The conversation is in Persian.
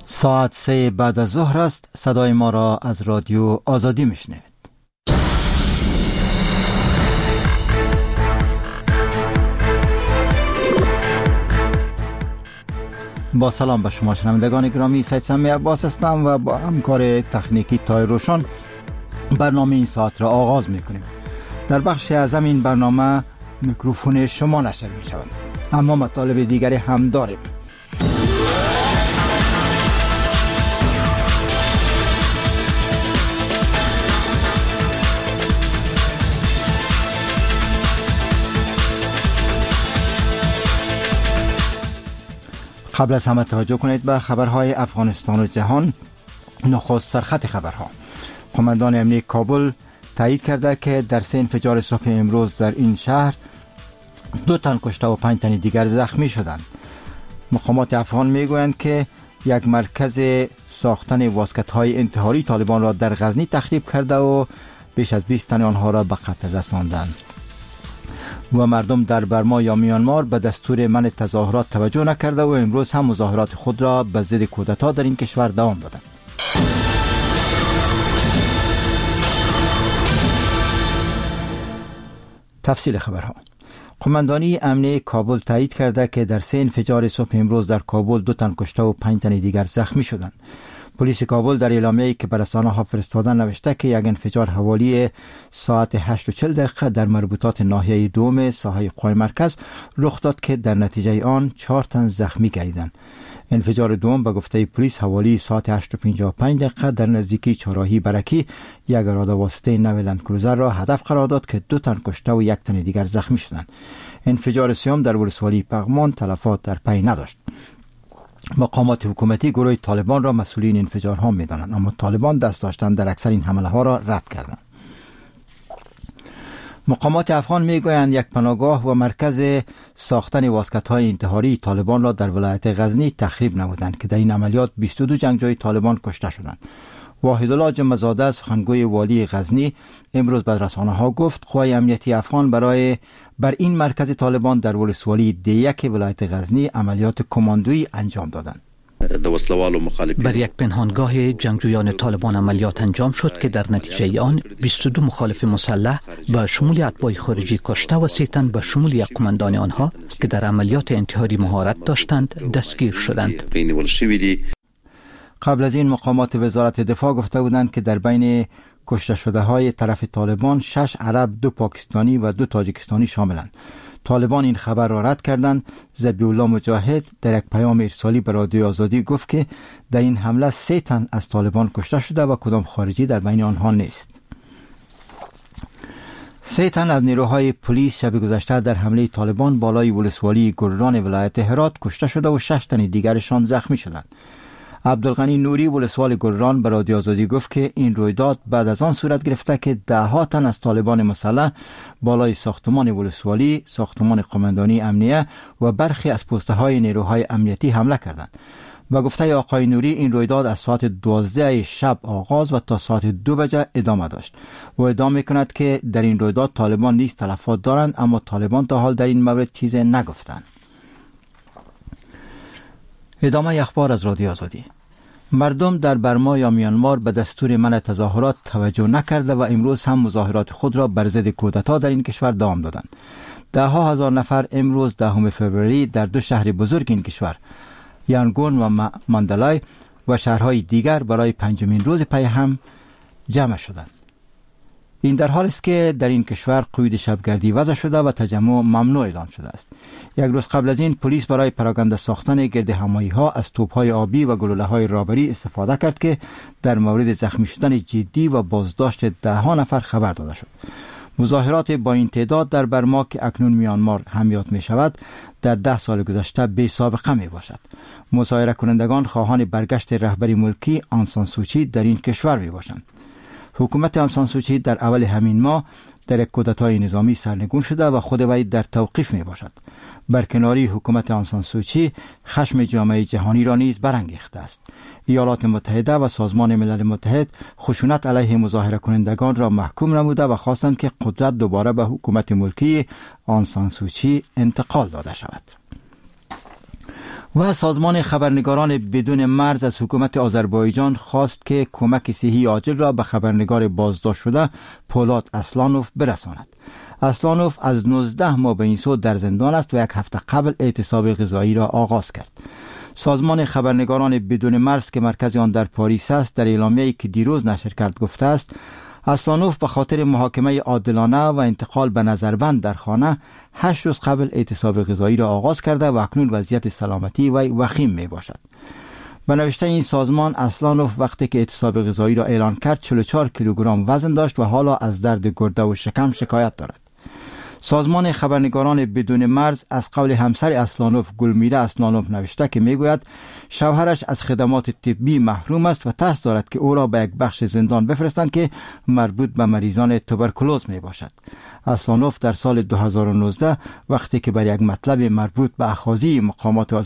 ساعت 3 بعد از ظهر است. صدای ما را از رادیو آزادی میشنوید. با سلام به شما شنوندگان گرامی، سید سمی عباس هستم و با همکار تکنیکی تای روشن برنامه این ساعت را آغاز میکنیم. در بخش اعظم این برنامه میکروفون شما نشر می شود، اما مطالب دیگری هم داریم. قبل از همه توجه کنید به خبرهای افغانستان و جهان. نخست سرخط خبرها. قماندان امنیتی کابل تایید کرده که در 3 انفجار صبح امروز در این شهر 2 تن کشته و 5 تن دیگر زخمی شدند. مقامات افغان میگویند که یک مرکز ساختن واسکت‌های انتحاری طالبان را در غزنی تخریب کرده و بیش از 20 تن آنها را به قتل رساندند. و مردم در برما یا میانمار به دستور منع تظاهرات توجه نکرده و امروز هم مظاهرات خود را به ضد کودتا در این کشور دوام دادند. تفصیل خبرها. قماندانی امنیتی کابل تایید کرده که در 3 انفجار صبح امروز در کابل 2 تن کشته و 5 تن دیگر زخمی شدند. پلیس کابل در اعلامیه‌ای که به رسانه‌ها فرستاده نوشته که یک انفجار حوالی ساعت 8:40 در مربوطات ناحیه دوم ساحه قوای مرکز رخ داد که در نتیجه آن 4 تن زخمی گردیدند. انفجار دوم به گفته پلیس حوالی ساعت 8:55 در نزدیکی چهارراهی برکی یک اراده واسطه نو لندکروزر را هدف قرار داد که 2 تن کشته و 1 تن دیگر زخمی شدند. انفجار سوم در ولسوالی پغمان تلفات در پی نداشت. مقامات حکومتی گروه طالبان را مسئولین انفجارها می‌دانند، اما طالبان دست داشتن در اکثر این حمله ها را رد کردند. مقامات افغان میگویند یک پناهگاه و مرکز ساختن واسکت‌های انتحاری طالبان را در ولایت غزنی تخریب نمودند که در این عملیات 22 جنگجوی طالبان کشته شدند. واحدالله جمعزاده سخنگوی والی غزنی امروز به رسانه‌ها گفت قوای امنیتی افغان بر این مرکز طالبان در ولسوالی دیک ولایت غزنی عملیات کماندویی انجام دادند. بر یک پنهانگاه جنگجویان طالبان عملیات انجام شد که در نتیجه آن 22 مخالف مسلح به شمول اتباع خارجی کشته و 3 تن به شمول یک قماندان آنها که در عملیات انتحاری مهارت داشتند دستگیر شدند. قبل از این مقامات وزارت دفاع گفته بودند که در بین کشته شده های طرف طالبان 6 عرب، 2 پاکستانی و 2 تاجیکستانی شاملند. طالبان این خبر را رد کردند. ذبیح‌الله مجاهد در یک پیام ارسالی به رادیو آزادی گفت که در این حمله 3 تن از طالبان کشته شده و کدام خارجی در بین آنها نیست. 3 تن از نیروهای پلیس شب گذشته در حمله طالبان بالای ولسوالی گرران ولایت هرات کشته شده و 6 تن دیگرشان زخمی شدند. عبدالغنی نوری ولسوال گرران به رادیو آزادی گفت که این رویداد بعد از آن صورت گرفته که 10 تن از طالبان مسلح بالای ساختمان ولسوالی، ساختمان قماندانی امنیه و برخی از پست‌های نیروهای امنیتی حمله کردند. و گفته آقای نوری این رویداد از ساعت 12 شب آغاز و تا ساعت 2 بجه ادامه داشت و ادعا می‌کند که در این رویداد طالبان نیز تلفات دارند، اما طالبان تا حال در این مورد چیزی نگفتند. ادامه اخبار از رادیو آزادی. مردم در برما یا میانمار به دستور منع تظاهرات توجه نکرده و امروز هم مظاهرات خود را بر ضد کودتا در این کشور دوام دادند. 10,000 نفر امروز 10 فوریه در 2 شهر بزرگ این کشور، یانگون و ماندلای و شهرهای دیگر برای 5مین روز پی هم جمع شدند. این در حالی است که در این کشور قید شبگردی وضع شده و تجمع ممنوع اعلام شده است. یک روز قبل از این پلیس برای پراکنده ساختن گردهمایی ها از توپ‌های آبی و گلوله های رابری استفاده کرد که در مورد زخمی شدن جدی و بازداشت 10 نفر خبر داده شد. مظاهرات با این تعداد در برما که اکنون میانمار هم یاد می شود در 10 سال گذشته بی سابقه می باشد. مظاهره کنندگان خواهان برگشت رهبری ملکی آن سان سوچی در این کشور می باشند. حکومت آن سان سوچی در اول همین ماه در یک کودتای نظامی سرنگون شده و خود وی در توقیف می باشد. برکناری حکومت آن سان سوچی خشم جامعه جهانی را نیز برانگیخته است. ایالات متحده و سازمان ملل متحد خشونت علیه مظاهره کنندگان را محکوم نموده و خواستند که قدرت دوباره به حکومت ملکی آن سان سوچی انتقال داده شود. و سازمان خبرنگاران بدون مرز از حکومت آذربایجان خواست که کمک صحی عاجل را به خبرنگار بازداشت شده پولاد اسلانوف برساند. اسلانوف از 19 ماه به این سو در زندان است و یک هفته قبل اعتصاب غذایی را آغاز کرد. سازمان خبرنگاران بدون مرز که مرکز آن در پاریس است در اعلامیه‌ای که دیروز نشر کرد گفته است اسلانوف به خاطر محاکمه عادلانه و انتقال به نظربند در خانه 8 روز قبل اعتصاب غذایی را آغاز کرده و اکنون وضعیت سلامتی وی وخیم می باشد. به نوشته این سازمان اسلانوف وقتی که اعتصاب غذایی را اعلان کرد 44 کیلوگرم وزن داشت و حالا از درد گرده و شکم شکایت دارد. سازمان خبرنگاران بدون مرز از قول همسر اسلانوف گلمیره اسلانوف نوشته که میگوید شوهرش از خدمات طبی محروم است و ترس دارد که او را به یک بخش زندان بفرستند که مربوط به مریضان توبرکولوز می باشد. اسلانوف در سال 2019 وقتی که بر یک مطلب مربوط به اخاذی مقامات